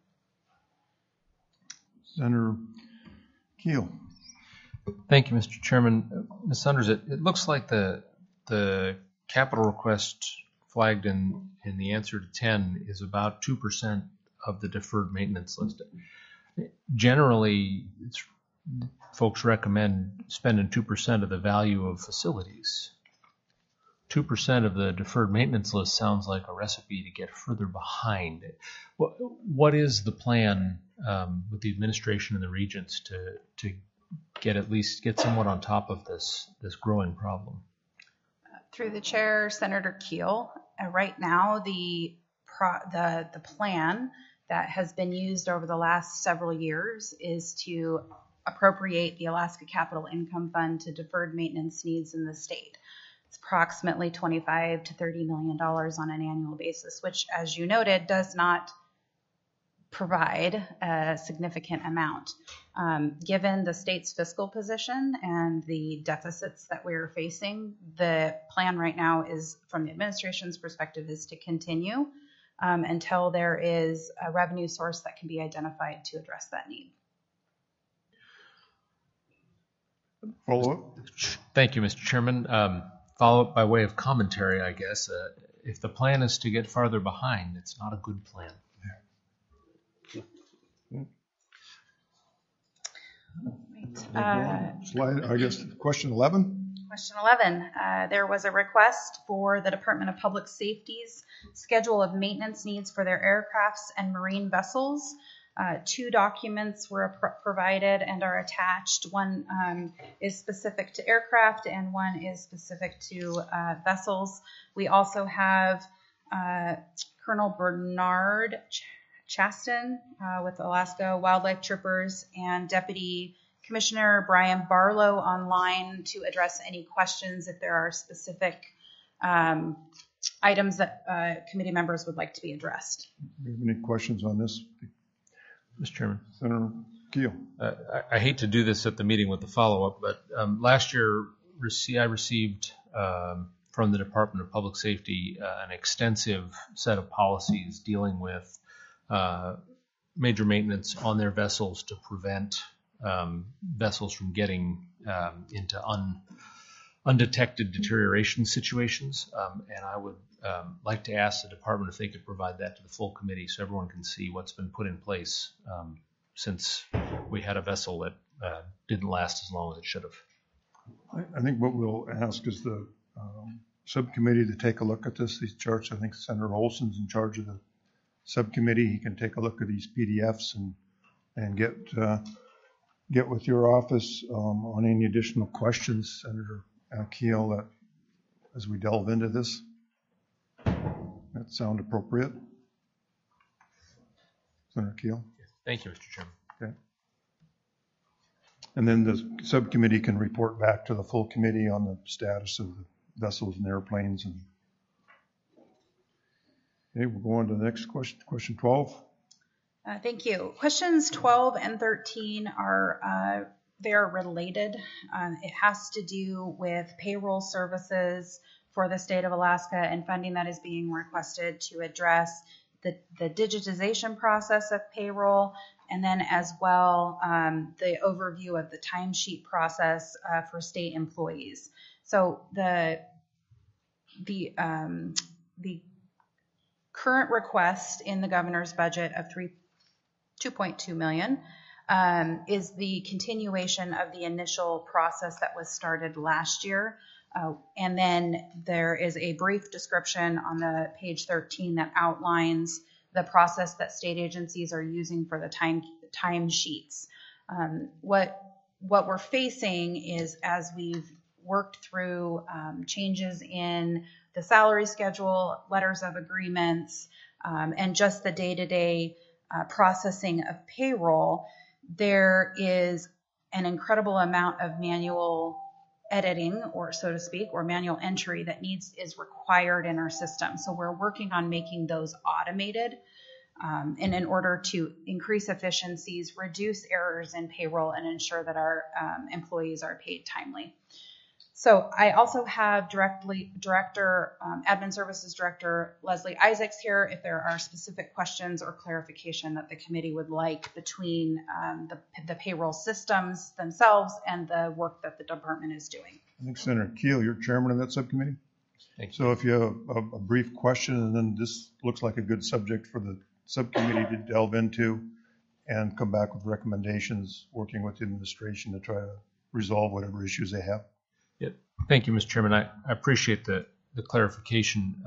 Senator Keel. Thank you, Mr. Chairman. Ms. Sunders, it looks like the capital request flagged in the answer to 10 is about 2% of the deferred maintenance list. Generally, folks recommend spending 2% of the value of facilities. 2% of the deferred maintenance list sounds like a recipe to get further behind. What is the plan with the administration and the regents to get somewhat on top of this growing problem? Through the chair, Senator Keel, right now the plan that has been used over the last several years is to appropriate the Alaska Capital Income Fund to deferred maintenance needs in the state. It's approximately $25 to $30 million on an annual basis, which, as you noted, does not provide a significant amount. Given the state's fiscal position and the deficits that we're facing, the plan right now is, from the administration's perspective, is to continue until there is a revenue source that can be identified to address that need. Follow up? Thank you, Mr. Chairman. Follow up by way of commentary, I guess. If the plan is to get farther behind, it's not a good plan. Slide, I guess, question 11. Question 11, there was a request for the Department of Public Safety's schedule of maintenance needs for their aircrafts and marine vessels. 2 documents were provided and are attached. One is specific to aircraft and one is specific to vessels. We also have Colonel Bernard Chasten with Alaska Wildlife Troopers and Deputy Commissioner Brian Barlow online to address any questions if there are specific items that committee members would like to be addressed. Do you have any questions on this? Mr. Chairman. Senator Keel. I hate to do this at the meeting with the follow-up, but last year I received from the Department of Public Safety an extensive set of policies dealing with major maintenance on their vessels to prevent vessels from getting into undetected deterioration situations. And I would like to ask the department if they could provide that to the full committee so everyone can see what's been put in place since we had a vessel that didn't last as long as it should have. I think what we'll ask is the subcommittee to take a look at these charts. I think Senator Olson's in charge of the subcommittee. He can take a look at these PDFs and get with your office on any additional questions, Senator Keel, that as we delve into this. That sound appropriate? Senator Keel? Thank you, Mr. Chairman. Okay. And then the subcommittee can report back to the full committee on the status of the vessels and airplanes. Okay, we'll go on to the next question, question 12. Thank you. Questions 12 and 13 they're related. It has to do with payroll services for the state of Alaska and funding that is being requested to address the digitization process of payroll, and then as well the overview of the timesheet process for state employees. So the current request in the governor's budget of $2.2 million is the continuation of the initial process that was started last year. And then there is a brief description on the page 13 that outlines the process that state agencies are using for the time sheets. What we're facing is, as we've worked through changes in the salary schedule, letters of agreements, and just the day-to-day processing of payroll, there is an incredible amount of manual editing, or so to speak, or manual entry that is required in our system. So we're working on making those automated, and in order to increase efficiencies, reduce errors in payroll, and ensure that our employees are paid timely. So I also have Admin Services Director Leslie Isaacs here if there are specific questions or clarification that the committee would like between the payroll systems themselves and the work that the department is doing. I think Senator Keel, you're chairman of that subcommittee? Thank you. So if you have a brief question, and then this looks like a good subject for the subcommittee to delve into and come back with recommendations, working with the administration to try to resolve whatever issues they have. Yeah. Thank you, Mr. Chairman. I appreciate the clarification.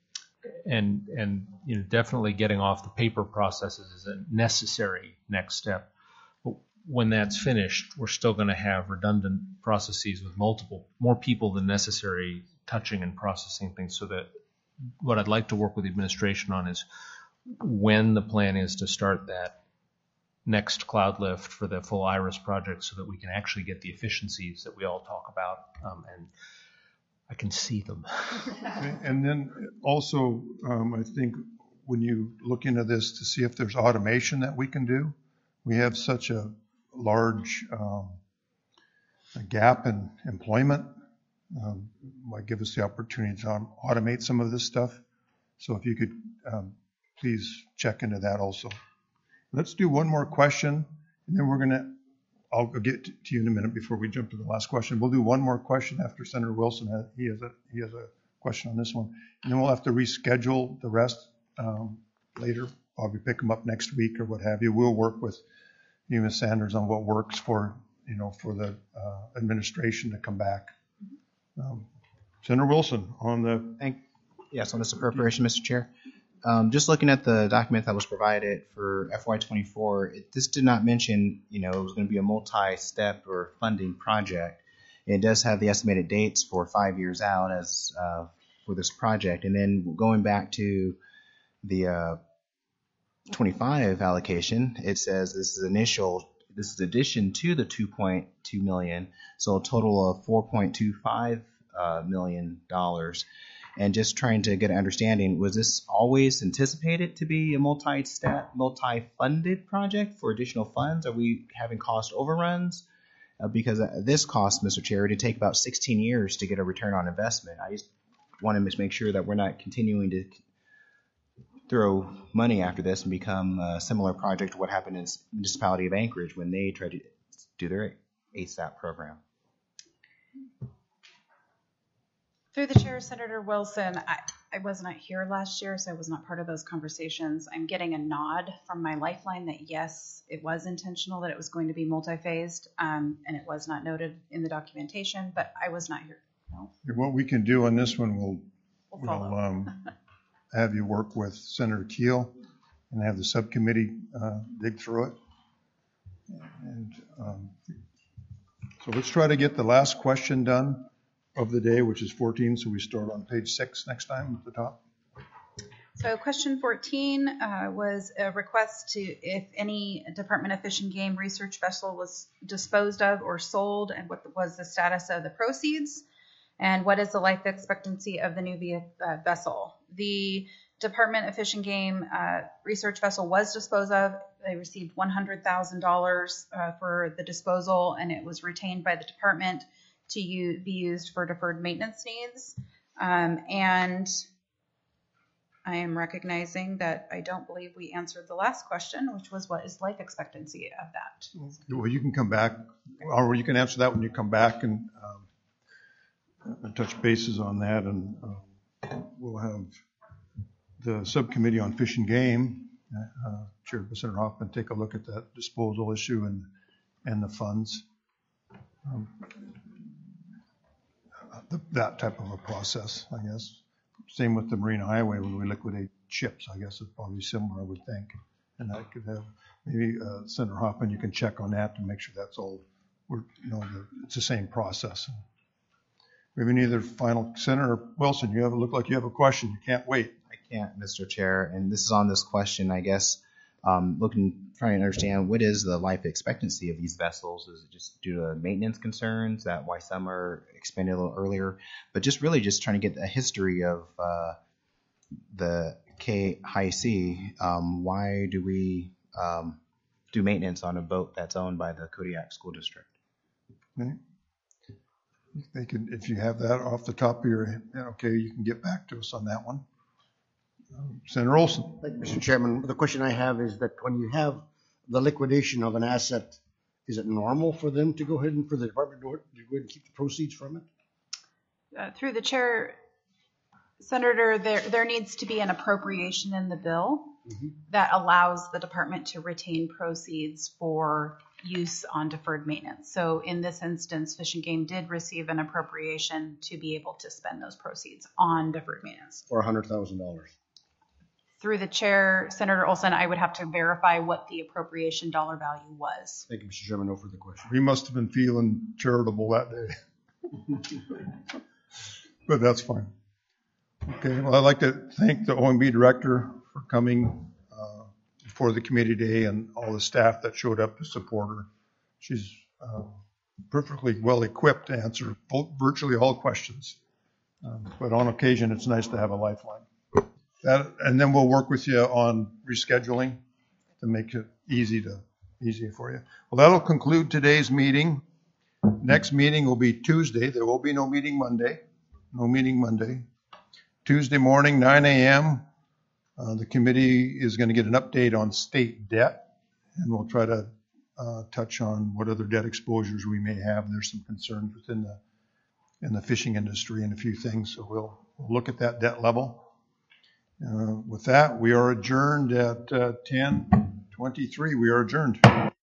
And definitely getting off the paper processes is a necessary next step. But when that's finished, we're still going to have redundant processes with more people than necessary touching and processing things. So that what I'd like to work with the administration on is when the plan is to start that next cloud lift for the full IRIS project, so that we can actually get the efficiencies that we all talk about, and I can see them. And then also, I think when you look into this to see if there's automation that we can do, we have such a large a gap in employment. Might give us the opportunity to automate some of this stuff. So if you could please check into that also. Let's do one more question, and then I'll get to you in a minute before we jump to the last question. We'll do one more question after Senator Wilson. He has a question on this one. And then we'll have to reschedule the rest later. Probably pick them up next week or what have you. We'll work with you, Ms. Sanders, on what works for the administration to come back. Senator Wilson on the... Yes, on this appropriation, Mr. Chair. Just looking at the document that was provided for FY24, this did not mention, it was going to be a multi-step or funding project. It does have the estimated dates for 5 years out as for this project. And then going back to the 25 allocation, it says this is addition to the 2.2 million, so a total of $4.25 million. And just trying to get an understanding, was this always anticipated to be a multi-step, multi-funded project for additional funds? Are we having cost overruns? Because this cost, Mr. Chair, it would take about 16 years to get a return on investment. I just want to make sure that we're not continuing to throw money after this and become a similar project to what happened in the municipality of Anchorage when they tried to do their ASAP program. Through the chair, Senator Wilson, I was not here last year, so I was not part of those conversations. I'm getting a nod from my lifeline that yes, it was intentional, that it was going to be multi-phased, and it was not noted in the documentation, but I was not here. No. What we can do on this one, we'll have you work with Senator Keel and have the subcommittee dig through it. And so let's try to get the last question done of the day, which is 14, so we start on page 6 next time at the top. So question 14 was a request to if any Department of Fish and Game research vessel was disposed of or sold, and what was the status of the proceeds, and what is the life expectancy of the new vessel. The Department of Fish and Game research vessel was disposed of. They received $100,000 for the disposal, and it was retained by the department to be used for deferred maintenance needs. And I am recognizing that I don't believe we answered the last question, which was what is life expectancy of that? Well, you can come back, or you can answer that when you come back and touch bases on that. And we'll have the subcommittee on Fish and Game, chaired by Senator Hoffman, take a look at that disposal issue and the funds. That type of a process, I guess. Same with the Marine Highway when we liquidate ships. I guess it's probably similar, I would think. And that could have maybe Senator Hoffman, you can check on that to make sure that's all. It's the same process. We have any other final? Senator Wilson, you look like you have a question. You can't wait. I can't, Mr. Chair. And this is on this question, I guess. Trying to understand what is the life expectancy of these vessels. Is it just due to maintenance concerns, that why some are expended a little earlier? But just trying to get a history of the High Sea. Why do we do maintenance on a boat that's owned by the Kodiak School District? Okay. They can, if you have that off the top of your head, okay, you can get back to us on that one. Senator Olson. Thank you, Mr. Chairman. The question I have is that when you have the liquidation of an asset, is it normal for them to go ahead and for the department to go ahead and keep the proceeds from it? Through the chair, Senator, there needs to be an appropriation in the bill that allows the department to retain proceeds for use on deferred maintenance. So in this instance, Fish and Game did receive an appropriation to be able to spend those proceeds on deferred maintenance. For $100,000. Through the chair, Senator Olson, I would have to verify what the appropriation dollar value was. Thank you, Mr. Chairman. No further question. We must have been feeling charitable that day. But that's fine. Okay, well, I'd like to thank the OMB director for coming before the committee today and all the staff that showed up to support her. She's perfectly well equipped to answer virtually all questions. But on occasion, it's nice to have a lifeline. And then we'll work with you on rescheduling to make it easy for you. Well, that'll conclude today's meeting. Next meeting will be Tuesday. There will be no meeting Monday. Tuesday morning, 9 a.m. The committee is going to get an update on state debt, and we'll try to touch on what other debt exposures we may have. There's some concerns within the fishing industry and a few things, so we'll look at that debt level. With that, we are adjourned at 10:23. We are adjourned.